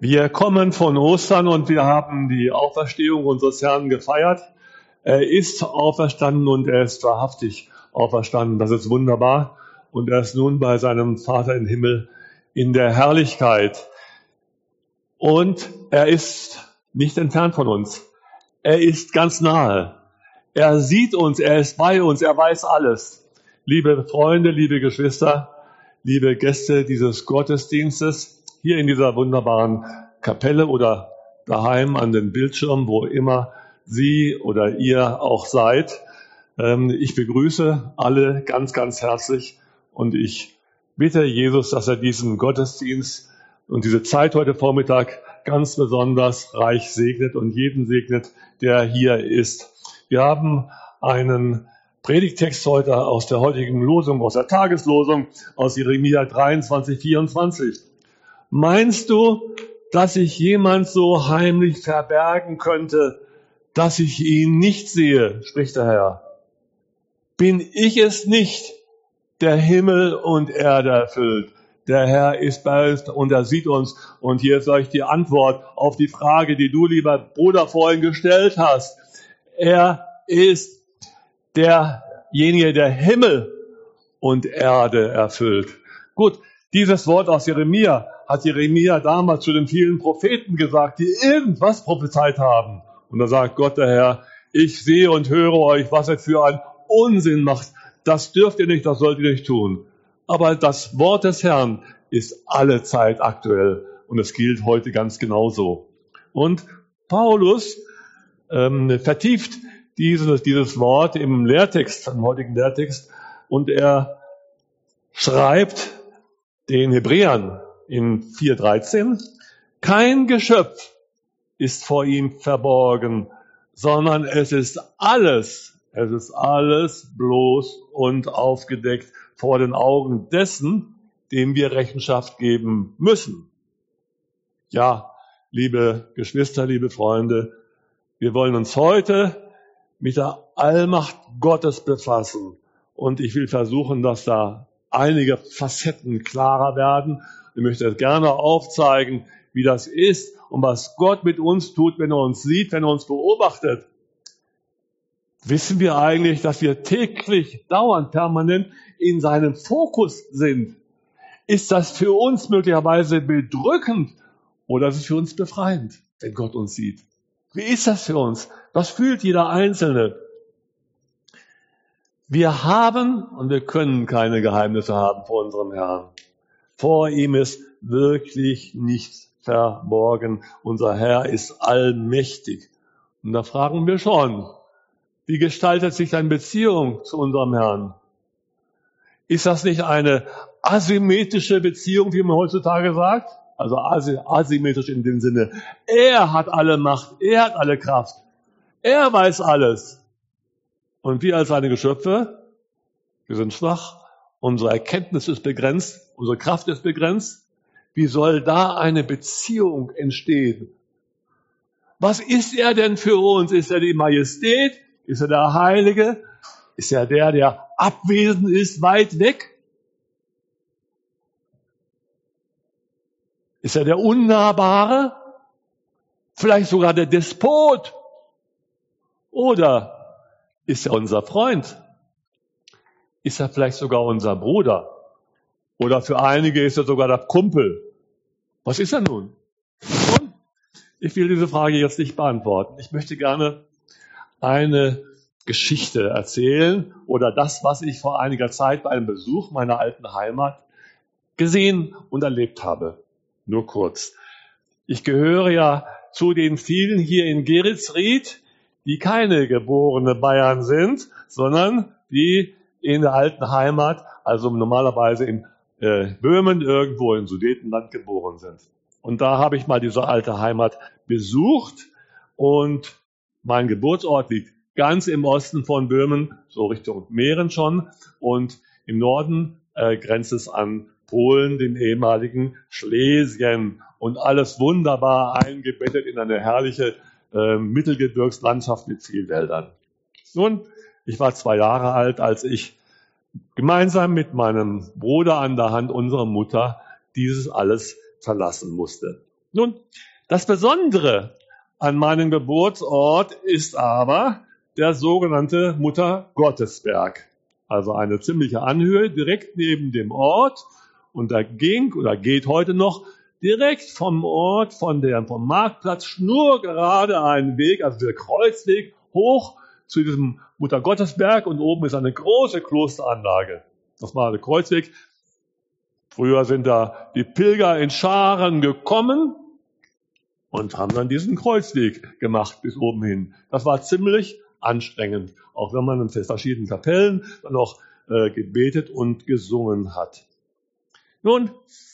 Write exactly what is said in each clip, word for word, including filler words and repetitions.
Wir kommen von Ostern und wir haben die Auferstehung unseres Herrn gefeiert. Er ist auferstanden und er ist wahrhaftig auferstanden. Das ist wunderbar. Und er ist nun bei seinem Vater im Himmel in der Herrlichkeit. Und er ist nicht entfernt von uns. Er ist ganz nahe. Er sieht uns, er ist bei uns, er weiß alles. Liebe Freunde, liebe Geschwister, liebe Gäste dieses Gottesdienstes, hier in dieser wunderbaren Kapelle oder daheim an den Bildschirmen, wo immer Sie oder ihr auch seid. Ich begrüße alle ganz, ganz herzlich und ich bitte Jesus, dass er diesen Gottesdienst und diese Zeit heute Vormittag ganz besonders reich segnet und jeden segnet, der hier ist. Wir haben einen Predigtext heute aus der heutigen Losung, aus der Tageslosung, aus Jeremia dreiundzwanzig, vierundzwanzig. Meinst du, dass sich jemand so heimlich verbergen könnte, dass ich ihn nicht sehe, spricht der Herr? Bin ich es nicht, der Himmel und Erde erfüllt? Der Herr ist bei uns und er sieht uns. Und hier ist euch die Antwort auf die Frage, die du, lieber Bruder, vorhin gestellt hast. Er ist derjenige, der Himmel und Erde erfüllt. Gut, dieses Wort aus Jeremia hat Jeremia damals zu den vielen Propheten gesagt, die irgendwas prophezeit haben. Und da sagt Gott, der Herr, ich sehe und höre euch, was ihr für einen Unsinn macht. Das dürft ihr nicht, das sollt ihr nicht tun. Aber das Wort des Herrn ist alle Zeit aktuell und es gilt heute ganz genauso. Und Paulus ähm, vertieft dieses, dieses Wort im Lehrtext, im heutigen Lehrtext, und er schreibt den Hebräern in vier dreizehn, kein Geschöpf ist vor ihm verborgen, sondern es ist alles, es ist alles bloß und aufgedeckt vor den Augen dessen, dem wir Rechenschaft geben müssen. Ja, liebe Geschwister, liebe Freunde, wir wollen uns heute mit der Allmacht Gottes befassen. Und ich will versuchen, dass da einige Facetten klarer werden. Ich möchte gerne aufzeigen, wie das ist und was Gott mit uns tut, wenn er uns sieht, wenn er uns beobachtet. Wissen wir eigentlich, dass wir täglich, dauernd, permanent in seinem Fokus sind? Ist das für uns möglicherweise bedrückend oder ist es für uns befreiend, wenn Gott uns sieht? Wie ist das für uns? Was fühlt jeder Einzelne? Wir haben und wir können keine Geheimnisse haben vor unserem Herrn. Vor ihm ist wirklich nichts verborgen. Unser Herr ist allmächtig. Und da fragen wir schon, wie gestaltet sich deine Beziehung zu unserem Herrn? Ist das nicht eine asymmetrische Beziehung, wie man heutzutage sagt? Also asymmetrisch in dem Sinne, er hat alle Macht, er hat alle Kraft, er weiß alles. Und wir als seine Geschöpfe, wir sind schwach, unsere Erkenntnis ist begrenzt, unsere Kraft ist begrenzt. Wie soll da eine Beziehung entstehen? Was ist er denn für uns? Ist er die Majestät? Ist er der Heilige? Ist er der, der abwesend ist, weit weg? Ist er der Unnahbare? Vielleicht sogar der Despot? Oder ist er unser Freund? Ist er vielleicht sogar unser Bruder? Oder für einige ist er sogar der Kumpel? Was ist er nun? Und ich will diese Frage jetzt nicht beantworten. Ich möchte gerne eine Geschichte erzählen oder das, was ich vor einiger Zeit bei einem Besuch meiner alten Heimat gesehen und erlebt habe. Nur kurz. Ich gehöre ja zu den vielen hier in Geretsried, die keine geborene Bayern sind, sondern die in der alten Heimat, also normalerweise in äh, Böhmen, irgendwo im Sudetenland geboren sind. Und da habe ich mal diese alte Heimat besucht und mein Geburtsort liegt ganz im Osten von Böhmen, so Richtung Mähren schon, und im Norden äh, grenzt es an Polen, den ehemaligen Schlesien, und alles wunderbar eingebettet in eine herrliche äh, Mittelgebirgslandschaft mit vielen Wäldern. Nun, ich war zwei Jahre alt, als ich gemeinsam mit meinem Bruder an der Hand unserer Mutter dieses alles verlassen musste. Nun, das Besondere an meinem Geburtsort ist aber der sogenannte Mutter-Gottes-Berg. Also eine ziemliche Anhöhe direkt neben dem Ort. Und da ging oder geht heute noch direkt vom Ort, von der, vom Marktplatz, schnurgerade einen Weg, also der Kreuzweg, hoch zu diesem Mutter-Gottes-Berg. Und oben ist eine große Klosteranlage. Das war der Kreuzweg. Früher sind da die Pilger in Scharen gekommen und haben dann diesen Kreuzweg gemacht bis oben hin. Das war ziemlich anstrengend, auch wenn man in verschiedenen Kapellen dann auch äh, gebetet und gesungen hat. Nun,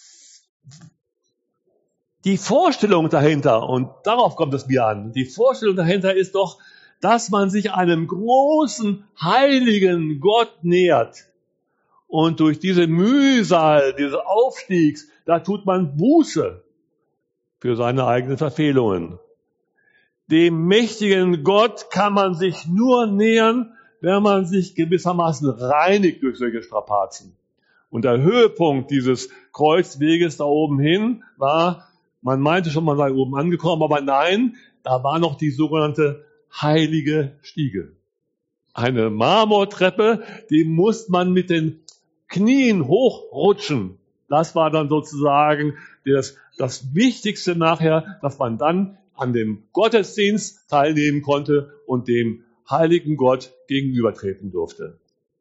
die Vorstellung dahinter, und darauf kommt es mir an, die Vorstellung dahinter ist doch, dass man sich einem großen, heiligen Gott nähert. Und durch diese Mühsal, diese Aufstiegs, da tut man Buße für seine eigenen Verfehlungen. Dem mächtigen Gott kann man sich nur nähern, wenn man sich gewissermaßen reinigt durch solche Strapazen. Und der Höhepunkt dieses Kreuzweges da oben hin war, man meinte schon, man sei oben angekommen, aber nein, da war noch die sogenannte heilige Stiege. Eine Marmortreppe, die musste man mit den Knien hochrutschen. Das war dann sozusagen das, das Wichtigste nachher, dass man dann an dem Gottesdienst teilnehmen konnte und dem heiligen Gott gegenübertreten durfte.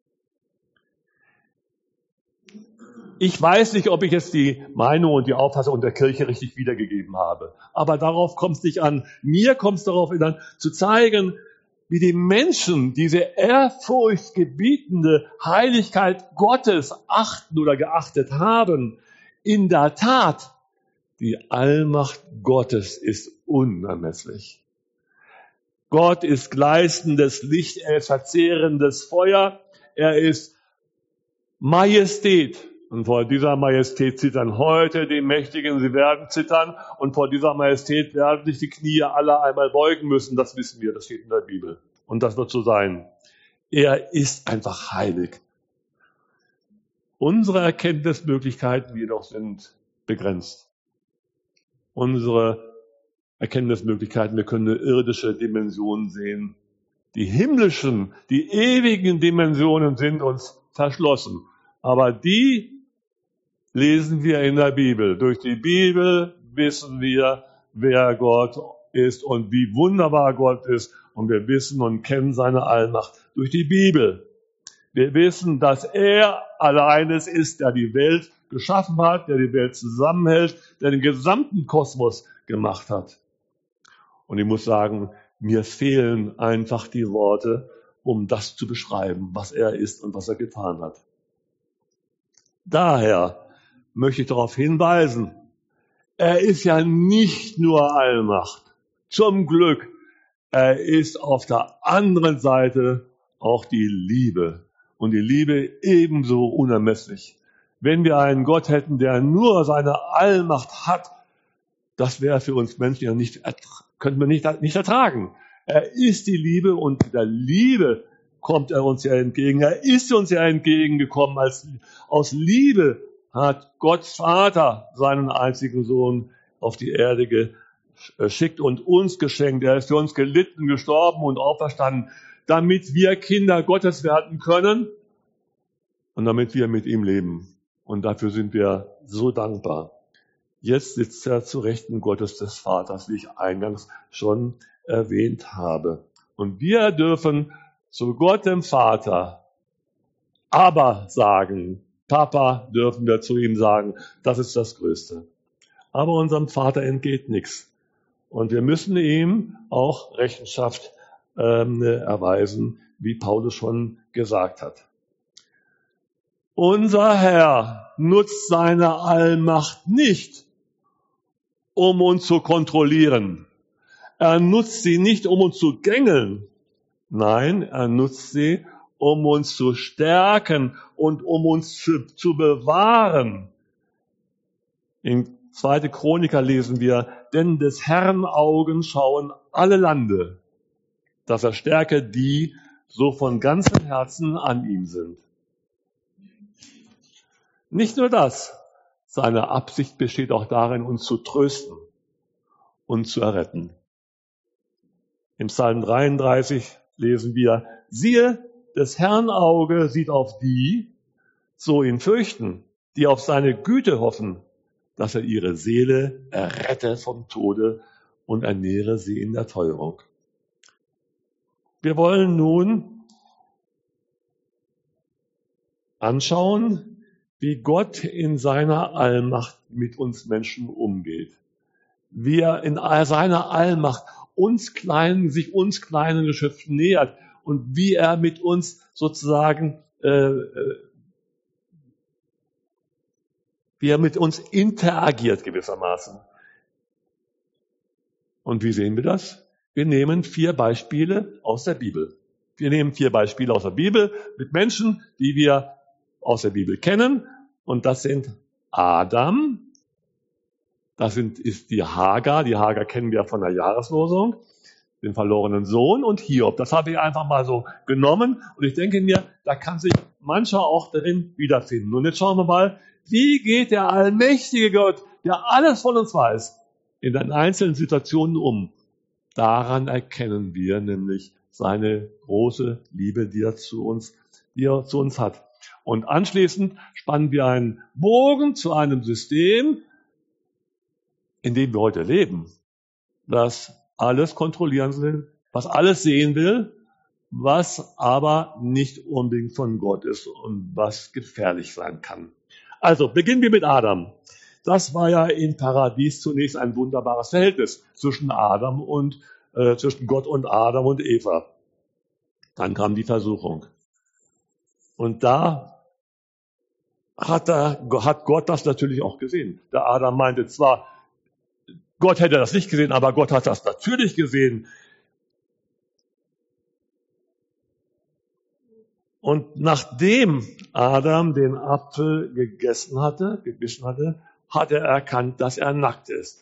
Ich weiß nicht, ob ich jetzt die Meinung und die Auffassung der Kirche richtig wiedergegeben habe. Aber darauf kommt es nicht an. Mir kommt es darauf an, zu zeigen, wie die Menschen diese ehrfurchtgebietende Heiligkeit Gottes achten oder geachtet haben. In der Tat, die Allmacht Gottes ist unermesslich. Gott ist gleißendes Licht, er ist verzehrendes Feuer, er ist Majestät. Und vor dieser Majestät zittern heute die Mächtigen, sie werden zittern. Und vor dieser Majestät werden sich die Knie aller einmal beugen müssen. Das wissen wir, das steht in der Bibel. Und das wird so sein. Er ist einfach heilig. Unsere Erkenntnismöglichkeiten jedoch sind begrenzt. Unsere Erkenntnismöglichkeiten, wir können eine irdische Dimension sehen. Die himmlischen, die ewigen Dimensionen sind uns verschlossen. Aber die lesen wir in der Bibel. Durch die Bibel wissen wir, wer Gott ist und wie wunderbar Gott ist. Und wir wissen und kennen seine Allmacht durch die Bibel. Wir wissen, dass er allein es ist, der die Welt geschaffen hat, der die Welt zusammenhält, der den gesamten Kosmos gemacht hat. Und ich muss sagen, mir fehlen einfach die Worte, um das zu beschreiben, was er ist und was er getan hat. Daher möchte ich darauf hinweisen, er ist ja nicht nur Allmacht. Zum Glück, er ist auf der anderen Seite auch die Liebe. Und die Liebe ebenso unermesslich. Wenn wir einen Gott hätten, der nur seine Allmacht hat, das wäre für uns Menschen ja nicht, könnten wir nicht, nicht ertragen. Er ist die Liebe und mit der Liebe kommt er uns ja entgegen. Er ist uns ja entgegengekommen. Als, aus Liebe hat Gott Vater seinen einzigen Sohn auf die Erde geschickt und uns geschenkt. Er ist für uns gelitten, gestorben und auferstanden, damit wir Kinder Gottes werden können und damit wir mit ihm leben. Und dafür sind wir so dankbar. Jetzt sitzt er zu Rechten Gottes des Vaters, wie ich eingangs schon erwähnt habe. Und wir dürfen zu Gott dem Vater aber sagen, Papa dürfen wir zu ihm sagen, das ist das Größte. Aber unserem Vater entgeht nichts. Und wir müssen ihm auch Rechenschaft ähm, erweisen, wie Paulus schon gesagt hat. Unser Herr nutzt seine Allmacht nicht, um uns zu kontrollieren. Er nutzt sie nicht, um uns zu gängeln. Nein, er nutzt sie, um uns zu stärken und um uns zu, zu bewahren. In zweite Chroniker lesen wir, denn des Herrn Augen schauen alle Lande, dass er stärke die, so von ganzem Herzen an ihm sind. Nicht nur das, seine Absicht besteht auch darin, uns zu trösten. uns zu erretten. Im Psalm dreiunddreißig lesen wir, siehe, des Herrn Auge sieht auf die, so ihn fürchten, die auf seine Güte hoffen, dass er ihre Seele errette vom Tode und ernähre sie in der Teuerung. Wir wollen nun anschauen, wie Gott in seiner Allmacht mit uns Menschen umgeht. Wie er in seiner Allmacht uns kleinen, sich uns kleinen Geschöpfen nähert und wie er mit uns sozusagen, äh, wie er mit uns interagiert gewissermaßen. Und wie sehen wir das? Wir nehmen vier Beispiele aus der Bibel. Wir nehmen vier Beispiele aus der Bibel mit Menschen, die wir aus der Bibel kennen. Und das sind Adam, das sind, ist die Hagar. Die Hagar kennen wir von der Jahreslosung, den verlorenen Sohn und Hiob. Das habe ich einfach mal so genommen. Und ich denke mir, da kann sich mancher auch darin wiederfinden. Und jetzt schauen wir mal, wie geht der allmächtige Gott, der alles von uns weiß, in den einzelnen Situationen um. Daran erkennen wir nämlich seine große Liebe, die er zu uns, die er zu uns hat. Und anschließend spannen wir einen Bogen zu einem System, in dem wir heute leben, das alles kontrollieren will, was alles sehen will, was aber nicht unbedingt von Gott ist und was gefährlich sein kann. Also beginnen wir mit Adam. Das war ja im Paradies zunächst ein wunderbares Verhältnis zwischen Adam und äh, zwischen Gott und Adam und Eva. Dann kam die Versuchung. Und da hat, er, hat Gott das natürlich auch gesehen. Der Adam meinte zwar, Gott hätte das nicht gesehen, aber Gott hat das natürlich gesehen. Und nachdem Adam den Apfel gegessen hatte, gebissen hatte, hat er erkannt, dass er nackt ist.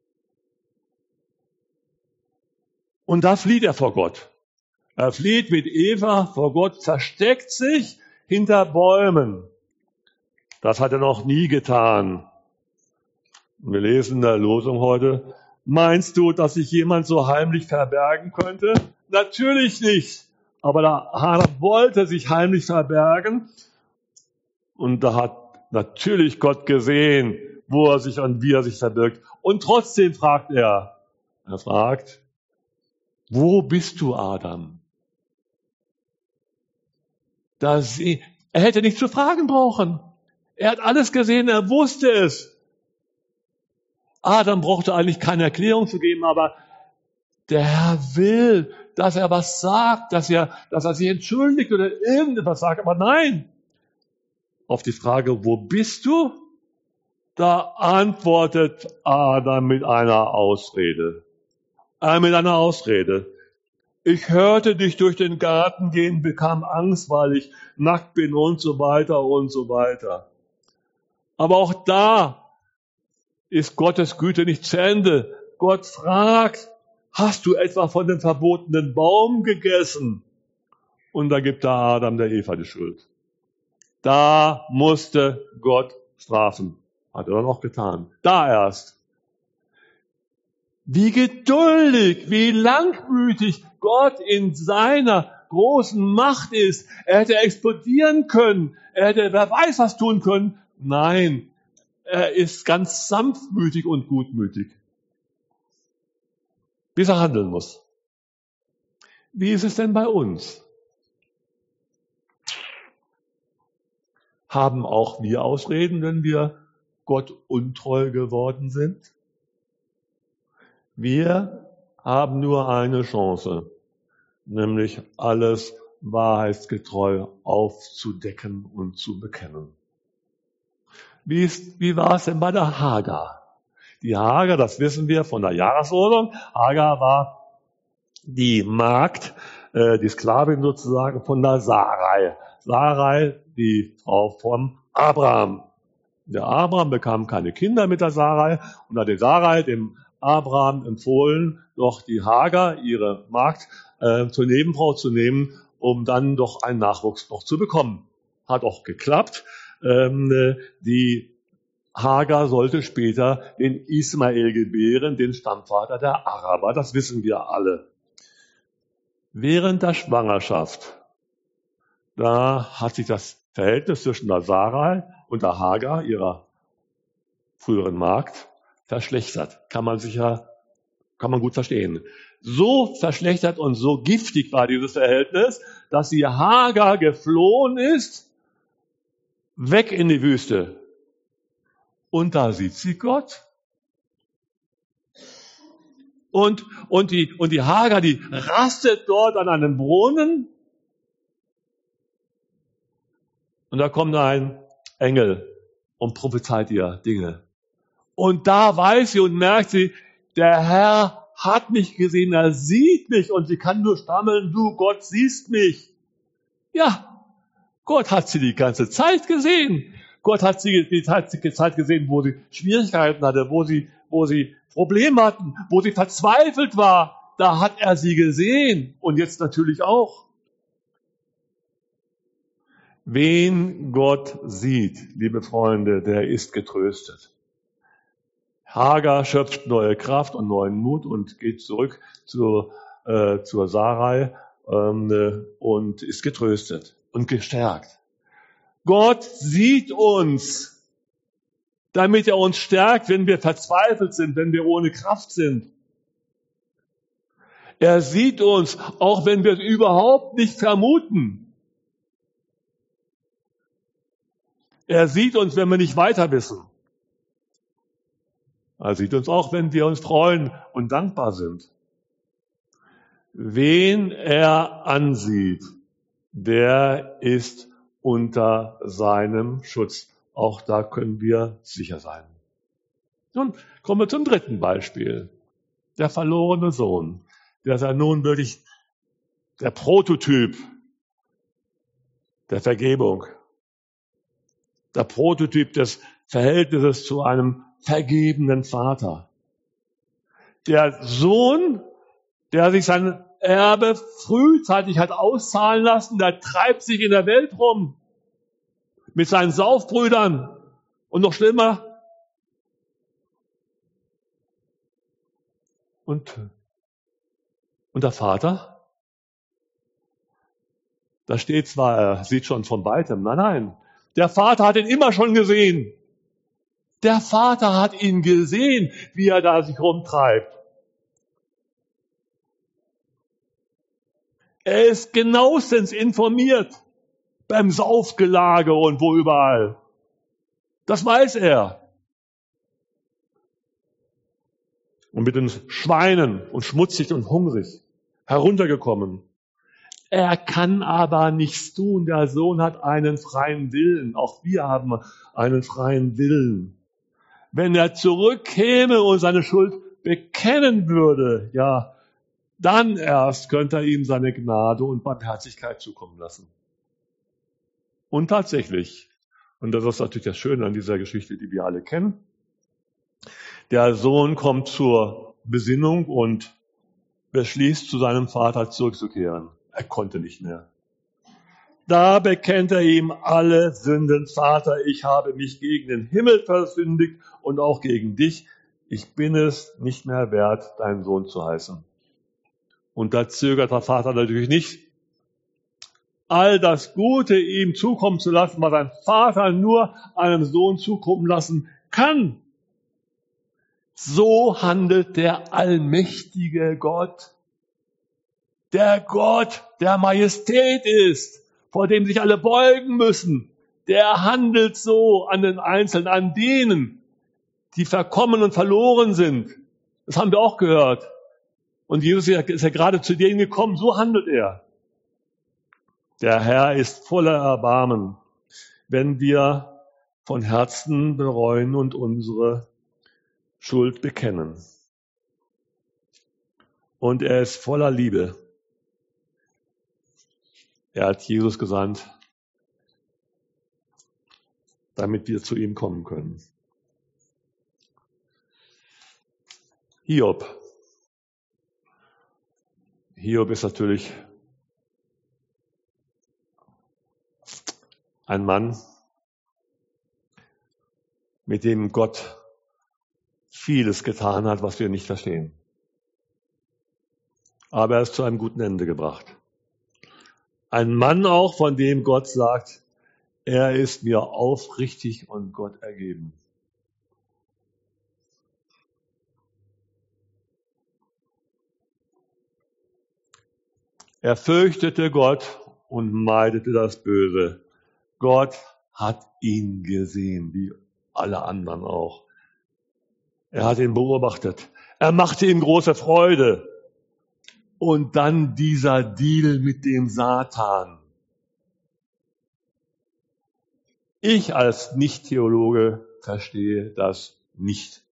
Und da flieht er vor Gott. Er flieht mit Eva vor Gott, versteckt sich hinter Bäumen. Das hat er noch nie getan. Wir lesen in der Losung heute, meinst du, dass sich jemand so heimlich verbergen könnte? Natürlich nicht. Aber der Adam wollte sich heimlich verbergen. Und da hat natürlich Gott gesehen, wo er sich und wie er sich verbirgt. Und trotzdem fragt er, er fragt, wo bist du, Adam? Das, er hätte nicht zu fragen brauchen. Er hat alles gesehen, er wusste es. Adam brauchte eigentlich keine Erklärung zu geben, aber der Herr will, dass er was sagt, dass er, dass er sich entschuldigt oder irgendetwas sagt. Aber nein, auf die Frage, wo bist du? Da antwortet Adam mit einer Ausrede. Äh, mit einer Ausrede. Ich hörte dich durch den Garten gehen, bekam Angst, weil ich nackt bin und so weiter und so weiter. Aber auch da ist Gottes Güte nicht zu Ende. Gott fragt, hast du etwa von dem verbotenen Baum gegessen? Und da gibt der Adam der Eva die Schuld. Da musste Gott strafen. Hat er dann auch getan. Da erst. Wie geduldig, wie langmütig Gott in seiner großen Macht ist. Er hätte explodieren können. Er hätte, wer weiß, was tun können. Nein, er ist ganz sanftmütig und gutmütig. Bis er handeln muss. Wie ist es denn bei uns? Haben auch wir Ausreden, wenn wir Gott untreu geworden sind? Wir haben nur eine Chance, nämlich alles wahrheitsgetreu aufzudecken und zu bekennen. Wie, ist, wie war es denn bei der Hagar? Die Hagar, das wissen wir von der Jahreslosung, Hagar war die Magd, äh, die Sklavin sozusagen von der Sarai. Sarai, die Frau von Abraham. Der Abraham bekam keine Kinder mit der Sarai und hat die Sarai dem Abraham empfohlen, doch die Hagar, ihre Magd, äh, zur Nebenfrau zu nehmen, um dann doch einen Nachwuchs noch zu bekommen. Hat auch geklappt. Ähm, die Hagar sollte später den Ismael gebären, den Stammvater der Araber. Das wissen wir alle. Während der Schwangerschaft, da hat sich das Verhältnis zwischen der Sarai und der Hagar, ihrer früheren Magd, verschlechtert. Kann man sicher, kann man gut verstehen. So verschlechtert und so giftig war dieses Verhältnis, dass die Hagar geflohen ist, weg in die Wüste. Und da sieht sie Gott. Und, und, die, und die Hagar, die rastet dort an einem Brunnen. Und da kommt ein Engel und prophezeit ihr Dinge. Und da weiß sie und merkt sie, der Herr hat mich gesehen, er sieht mich. Und sie kann nur stammeln, du Gott siehst mich. Ja, Gott hat sie die ganze Zeit gesehen. Gott hat sie die Zeit gesehen, wo sie Schwierigkeiten hatte, wo sie, wo sie Probleme hatten, wo sie verzweifelt war. Da hat er sie gesehen und jetzt natürlich auch. Wen Gott sieht, liebe Freunde, der ist getröstet. Hagar schöpft neue Kraft und neuen Mut und geht zurück zur, äh, zur Sarai ähm, und ist getröstet und gestärkt. Gott sieht uns, damit er uns stärkt, wenn wir verzweifelt sind, wenn wir ohne Kraft sind. Er sieht uns, auch wenn wir es überhaupt nicht vermuten. Er sieht uns, wenn wir nicht weiter wissen. Er sieht uns auch, wenn wir uns freuen und dankbar sind. Wen er ansieht, der ist unter seinem Schutz. Auch da können wir sicher sein. Nun kommen wir zum dritten Beispiel. Der verlorene Sohn. Der ist ja nun wirklich der Prototyp der Vergebung. Der Prototyp des Verhältnisses zu einem vergebenen Vater. Der Sohn, der sich sein Erbe frühzeitig hat auszahlen lassen, der treibt sich in der Welt rum mit seinen Saufbrüdern und noch schlimmer. Und, und der Vater? Da steht zwar, er sieht schon von weitem, nein, nein, der Vater hat ihn immer schon gesehen. Der Vater hat ihn gesehen, wie er da sich rumtreibt. Er ist genauestens informiert beim Saufgelage und wo überall. Das weiß er. Und mit den Schweinen und schmutzig und hungrig heruntergekommen. Er kann aber nichts tun. Der Sohn hat einen freien Willen. Auch wir haben einen freien Willen. Wenn er zurückkäme und seine Schuld bekennen würde, ja, dann erst könnte er ihm seine Gnade und Barmherzigkeit zukommen lassen. Und tatsächlich, und das ist natürlich das Schöne an dieser Geschichte, die wir alle kennen, der Sohn kommt zur Besinnung und beschließt, zu seinem Vater zurückzukehren. Er konnte nicht mehr. Da bekennt er ihm alle Sünden. Vater, ich habe mich gegen den Himmel versündigt und auch gegen dich. Ich bin es nicht mehr wert, dein Sohn zu heißen. Und da zögert der Vater natürlich nicht, all das Gute ihm zukommen zu lassen, was ein Vater nur einem Sohn zukommen lassen kann. So handelt der allmächtige Gott. Der Gott, der Majestät ist, vor dem sich alle beugen müssen. Der handelt so an den Einzelnen, an denen, die verkommen und verloren sind. Das haben wir auch gehört. Und Jesus ist ja gerade zu denen gekommen, so handelt er. Der Herr ist voller Erbarmen, wenn wir von Herzen bereuen und unsere Schuld bekennen. Und er ist voller Liebe. Er hat Jesus gesandt, damit wir zu ihm kommen können. Hiob. Hiob ist natürlich ein Mann mit dem Gott vieles getan hat, was wir nicht verstehen. Aber er ist zu einem guten Ende gebracht. Ein Mann auch, von dem Gott sagt, er ist mir aufrichtig und Gott ergeben. Er fürchtete Gott und meidete das Böse. Gott hat ihn gesehen, wie alle anderen auch. Er hat ihn beobachtet. Er machte ihm große Freude. Und dann dieser Deal mit dem Satan. Ich als Nicht-Theologe verstehe das nicht.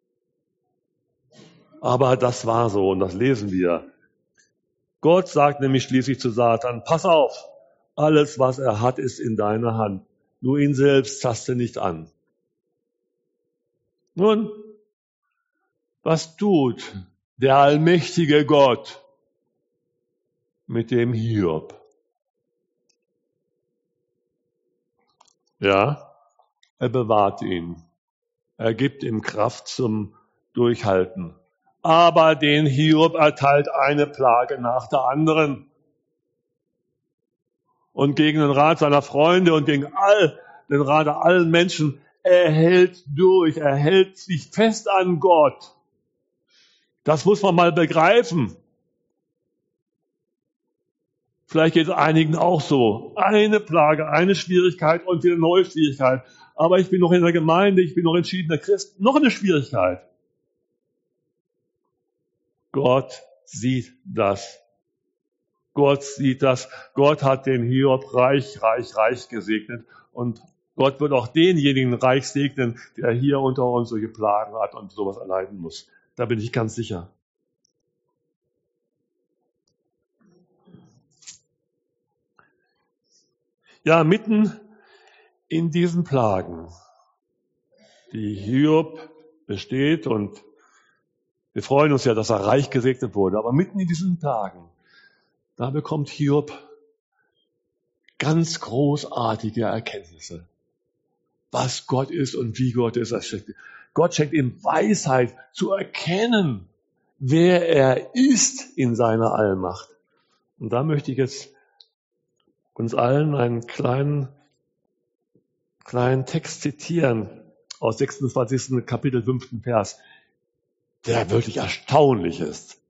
Aber das war so und das lesen wir. Gott sagt nämlich schließlich zu Satan, pass auf, alles was er hat ist in deiner Hand. Nur ihn selbst taste nicht an. Nun, was tut der allmächtige Gott mit dem Hiob? Ja, er bewahrt ihn. Er gibt ihm Kraft zum Durchhalten. Aber den Hiob erteilt eine Plage nach der anderen. Und gegen den Rat seiner Freunde und gegen all, den Rat allen Menschen, er hält durch, er hält sich fest an Gott. Das muss man mal begreifen. Vielleicht geht es einigen auch so. Eine Plage, eine Schwierigkeit und wieder eine neue Schwierigkeit. Aber ich bin noch in der Gemeinde, ich bin noch entschiedener Christ. Noch eine Schwierigkeit. Gott sieht das. Gott sieht das. Gott hat den Hiob reich, reich, reich gesegnet. Und Gott wird auch denjenigen reich segnen, der hier unter uns solche Plagen hat und sowas erleiden muss. Da bin ich ganz sicher. Ja, mitten in diesen Plagen, die Hiob besteht, und wir freuen uns ja, dass er reich gesegnet wurde, aber mitten in diesen Tagen, da bekommt Hiob ganz großartige Erkenntnisse, was Gott ist und wie Gott ist. Gott schenkt ihm Weisheit zu erkennen, wer er ist in seiner Allmacht. Und da möchte ich jetzt uns allen einen kleinen, kleinen Text zitieren aus sechsundzwanzigsten Kapitel fünften Vers, der wirklich erstaunlich ist.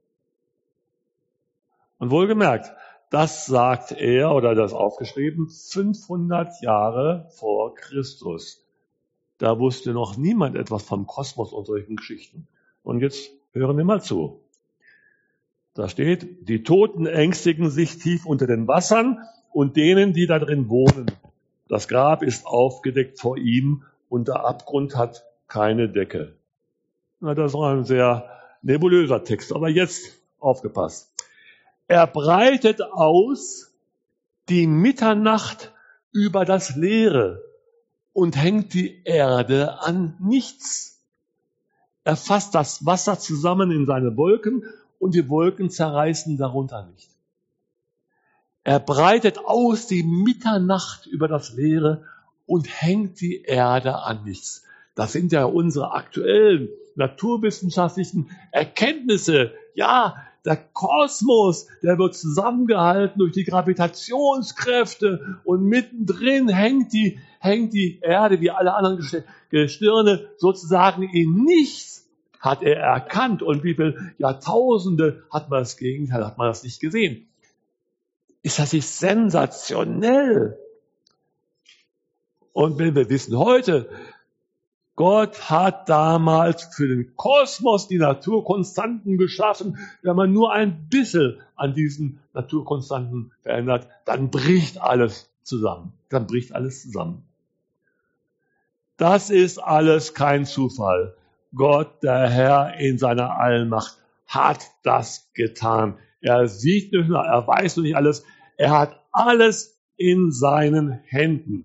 Und wohlgemerkt, das sagt er, oder das aufgeschrieben, fünfhundert Jahre vor Christus. Da wusste noch niemand etwas vom Kosmos und solchen Geschichten. Und jetzt hören wir mal zu. Da steht, die Toten ängstigen sich tief unter den Wassern und denen, die da drin wohnen. Das Grab ist aufgedeckt vor ihm und der Abgrund hat keine Decke. Na, das ist ein sehr nebulöser Text, aber jetzt aufgepasst. Er breitet aus die Mitternacht über das Leere und hängt die Erde an nichts. Er fasst das Wasser zusammen in seine Wolken und die Wolken zerreißen darunter nicht. Er breitet aus die Mitternacht über das Leere und hängt die Erde an nichts. Das sind ja unsere aktuellen naturwissenschaftlichen Erkenntnisse. Ja, der Kosmos, der wird zusammengehalten durch die Gravitationskräfte und mittendrin hängt die, hängt die Erde wie alle anderen Gestirne sozusagen in nichts, hat er erkannt. Und wie viele Jahrtausende hat man das Gegenteil, hat man das nicht gesehen. Ist das nicht sensationell? Und wenn wir wissen heute, Gott hat damals für den Kosmos die Naturkonstanten geschaffen. Wenn man nur ein bisschen an diesen Naturkonstanten verändert, dann bricht alles zusammen. Dann bricht alles zusammen. Das ist alles kein Zufall. Gott, der Herr in seiner Allmacht, hat das getan. Er sieht nicht nur, er weiß noch nicht alles. Er hat alles in seinen Händen.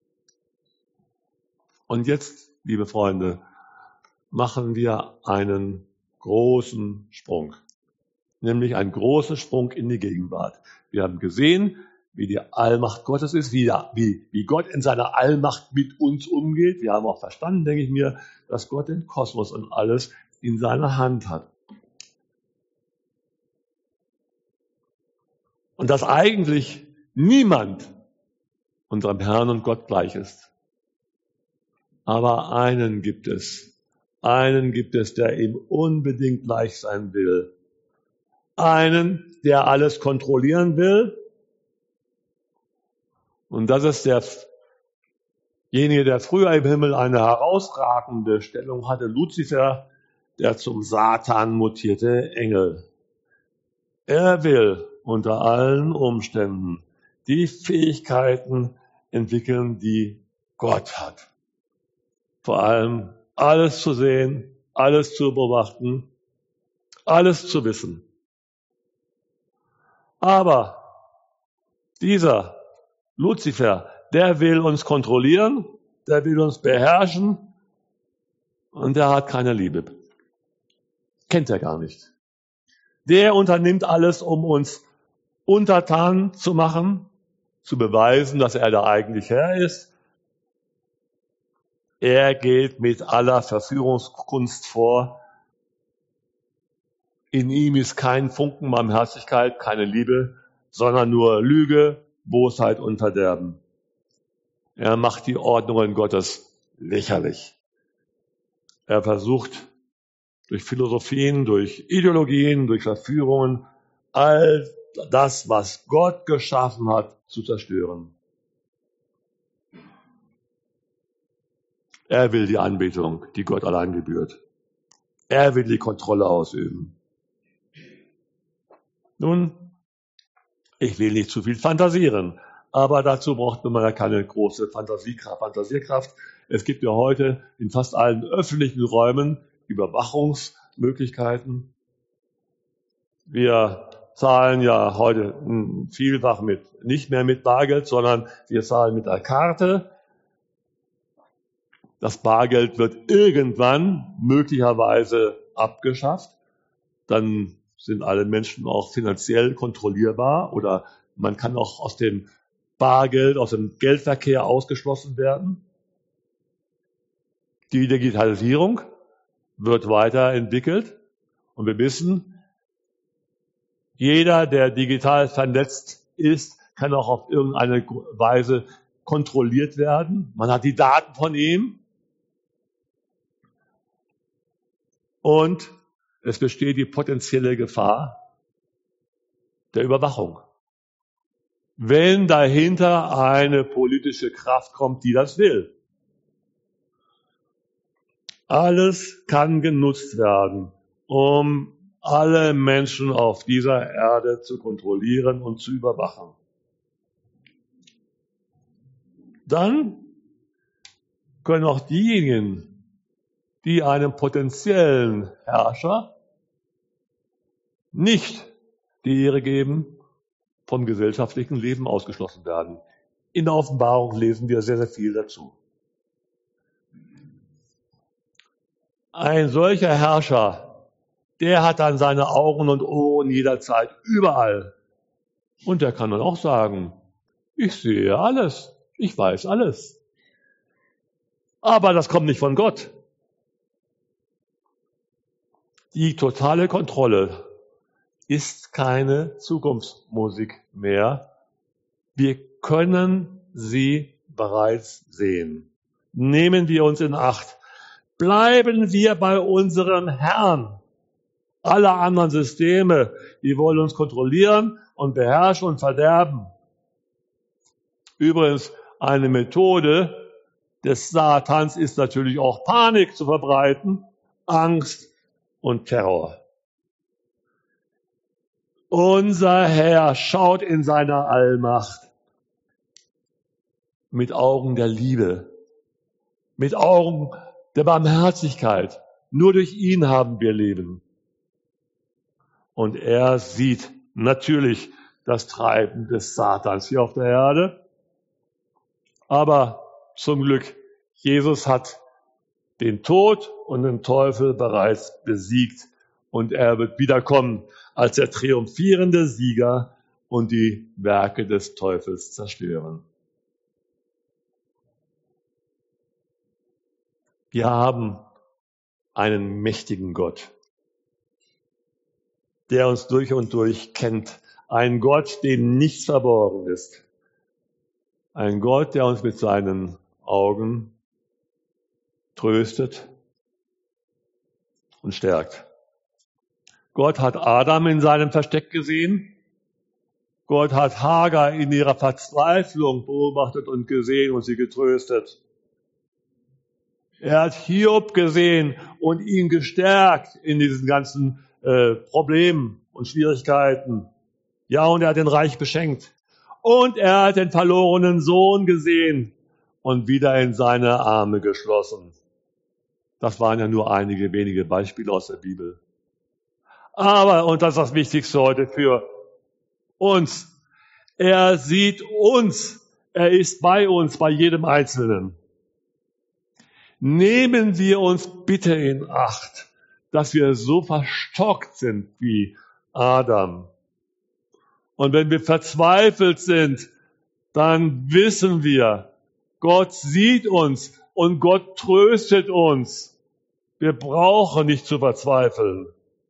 Und jetzt, liebe Freunde, machen wir einen großen Sprung. Nämlich einen großen Sprung in die Gegenwart. Wir haben gesehen, wie die Allmacht Gottes ist, wie, wie, wie Gott in seiner Allmacht mit uns umgeht. Wir haben auch verstanden, denke ich mir, dass Gott den Kosmos und alles in seiner Hand hat. Und dass eigentlich niemand unserem Herrn und Gott gleich ist. Aber einen gibt es. Einen gibt es, der ihm unbedingt gleich sein will. Einen, der alles kontrollieren will. Und das ist derjenige, der früher im Himmel eine herausragende Stellung hatte, Luzifer, der zum Satan mutierte Engel. Er will unter allen Umständen die Fähigkeiten entwickeln, die Gott hat. Vor allem alles zu sehen, alles zu beobachten, alles zu wissen. Aber dieser Luzifer, der will uns kontrollieren, der will uns beherrschen und der hat keine Liebe. Kennt er gar nicht. Der unternimmt alles, um uns untertan zu machen, zu beweisen, dass er der eigentliche Herr ist. Er geht mit aller Verführungskunst vor. In ihm ist kein Funken Barmherzigkeit, keine Liebe, sondern nur Lüge, Bosheit und Verderben. Er macht die Ordnungen Gottes lächerlich. Er versucht durch Philosophien, durch Ideologien, durch Verführungen, all das, was Gott geschaffen hat, zu zerstören. Er will die Anbetung, die Gott allein gebührt. Er will die Kontrolle ausüben. Nun, ich will nicht zu viel fantasieren, aber dazu braucht man ja keine große Fantasiekraft. Fantasierkraft. Es gibt ja heute in fast allen öffentlichen Räumen Überwachungsmöglichkeiten. Wir zahlen ja heute vielfach mit, nicht mehr mit Bargeld, sondern wir zahlen mit einer Karte. Das Bargeld wird irgendwann möglicherweise abgeschafft. Dann sind alle Menschen auch finanziell kontrollierbar oder man kann auch aus dem Bargeld, aus dem Geldverkehr ausgeschlossen werden. Die Digitalisierung wird weiterentwickelt und wir wissen, jeder, der digital vernetzt ist, kann auch auf irgendeine Weise kontrolliert werden. Man hat die Daten von ihm und es besteht die potenzielle Gefahr der Überwachung. Wenn dahinter eine politische Kraft kommt, die das will. Alles kann genutzt werden, um alle Menschen auf dieser Erde zu kontrollieren und zu überwachen. Dann können auch diejenigen, die einem potenziellen Herrscher nicht die Ehre geben, vom gesellschaftlichen Leben ausgeschlossen werden. In der Offenbarung lesen wir sehr, sehr viel dazu. Ein solcher Herrscher, der hat dann seine Augen und Ohren jederzeit überall. Und der kann dann auch sagen, ich sehe alles, ich weiß alles. Aber das kommt nicht von Gott. Die totale Kontrolle ist keine Zukunftsmusik mehr. Wir können sie bereits sehen. Nehmen wir uns in Acht. Bleiben wir bei unserem Herrn. Alle anderen Systeme, die wollen uns kontrollieren und beherrschen und verderben. Übrigens, eine Methode des Satans ist natürlich auch Panik zu verbreiten, Angst und Terror. Unser Herr schaut in seiner Allmacht mit Augen der Liebe, mit Augen der Barmherzigkeit. Nur durch ihn haben wir Leben. Und er sieht natürlich das Treiben des Satans hier auf der Erde. Aber zum Glück, Jesus hat den Tod und den Teufel bereits besiegt. Und er wird wiederkommen als der triumphierende Sieger und die Werke des Teufels zerstören. Wir haben einen mächtigen Gott, der uns durch und durch kennt. Ein Gott, dem nichts verborgen ist. Ein Gott, der uns mit seinen Augen tröstet und stärkt. Gott hat Adam in seinem Versteck gesehen. Gott hat Hagar in ihrer Verzweiflung beobachtet und gesehen und sie getröstet. Er hat Hiob gesehen und ihn gestärkt in diesen ganzen äh, Problemen und Schwierigkeiten. Ja, und er hat den Reich beschenkt. Und er hat den verlorenen Sohn gesehen und wieder in seine Arme geschlossen. Das waren ja nur einige wenige Beispiele aus der Bibel. Aber, und das ist das Wichtigste heute für uns, er sieht uns, er ist bei uns, bei jedem Einzelnen. Nehmen wir uns bitte in Acht, dass wir so verstockt sind wie Adam. Und wenn wir verzweifelt sind, dann wissen wir, Gott sieht uns und Gott tröstet uns. Wir brauchen nicht zu verzweifeln.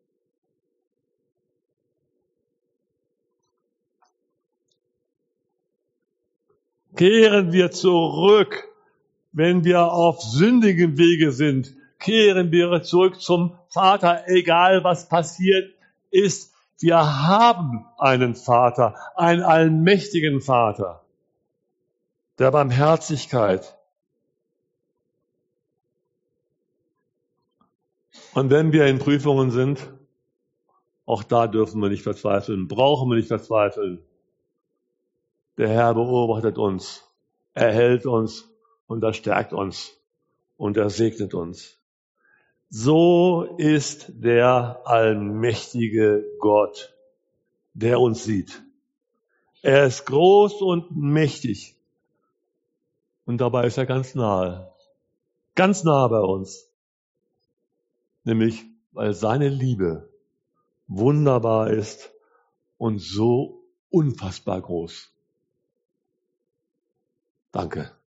Kehren wir zurück, wenn wir auf sündigem Wege sind. Kehren wir zurück zum Vater, egal was passiert ist. Wir haben einen Vater, einen allmächtigen Vater, der Barmherzigkeit. Und wenn wir in Prüfungen sind, auch da dürfen wir nicht verzweifeln, brauchen wir nicht verzweifeln. Der Herr beobachtet uns, er hält uns und er stärkt uns und er segnet uns. So ist der allmächtige Gott, der uns sieht. Er ist groß und mächtig und dabei ist er ganz nahe, ganz nah bei uns. Nämlich, weil seine Liebe wunderbar ist und so unfassbar groß. Danke.